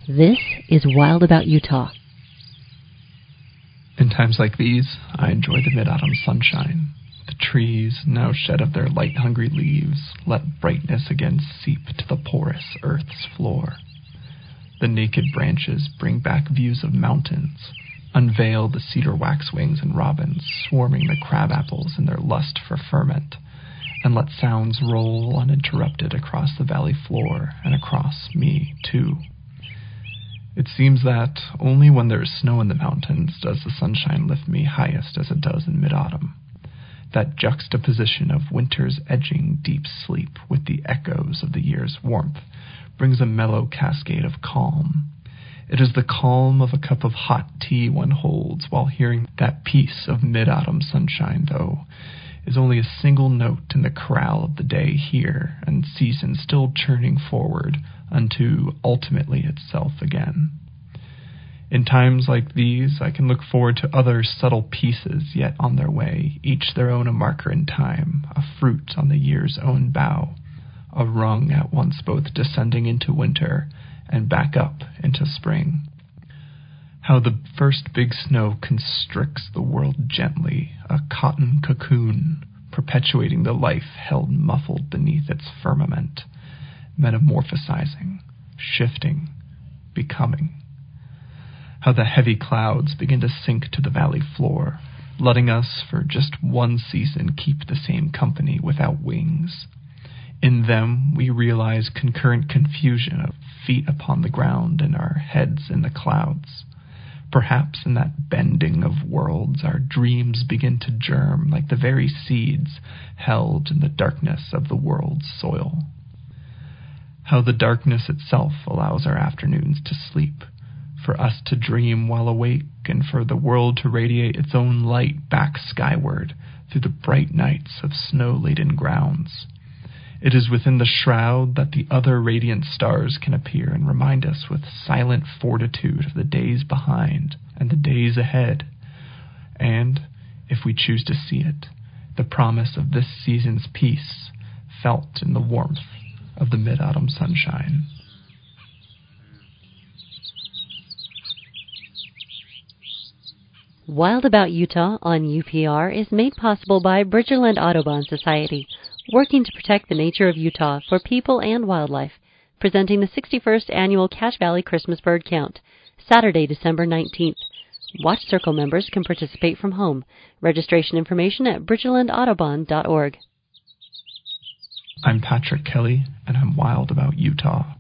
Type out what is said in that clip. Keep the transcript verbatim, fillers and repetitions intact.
This is Wild About Utah. In times like these, I enjoy the mid-autumn sunshine. The trees, now shed of their light-hungry leaves, let brightness again seep to the porous earth's floor. The naked branches bring back views of mountains, unveil the cedar waxwings and robins swarming the crabapples in their lust for ferment, and let sounds roll uninterrupted across the valley floor and across me, too. It seems that only when there is snow in the mountains does the sunshine lift me highest as it does in mid-autumn. That juxtaposition of winter's edging deep sleep with the echoes of the year's warmth brings a mellow cascade of calm. It is the calm of a cup of hot tea one holds while hearing that piece of mid-autumn sunshine, though, is only a single note in the chorale of the day here and season still churning forward unto ultimately itself again. In times like these, I can look forward to other subtle pieces yet on their way, each their own a marker in time, a fruit on the year's own bough, a rung at once both descending into winter and back up into spring. How the first big snow constricts the world gently, a cotton cocoon, perpetuating the life held muffled beneath its firmament, metamorphosizing, shifting, becoming. How the heavy clouds begin to sink to the valley floor, letting us for just one season keep the same company without wings. In them we realize concurrent confusion of feet upon the ground and our heads in the clouds. Perhaps in that bending of worlds our dreams begin to germ like the very seeds held in the darkness of the world's soil. How the darkness itself allows our afternoons to sleep, for us to dream while awake, and for the world to radiate its own light back skyward through the bright nights of snow-laden grounds. It is within the shroud that the other radiant stars can appear and remind us with silent fortitude of the days behind and the days ahead, and, if we choose to see it, the promise of this season's peace felt in the warmth of the mid-autumn sunshine. Wild About Utah on U P R is made possible by Bridgerland Audubon Society, working to protect the nature of Utah for people and wildlife, presenting the sixty-first Annual Cache Valley Christmas Bird Count, Saturday, December nineteenth. Watch Circle members can participate from home. Registration information at bridgerland audubon dot org. I'm Patrick Kelly, and I'm wild about Utah.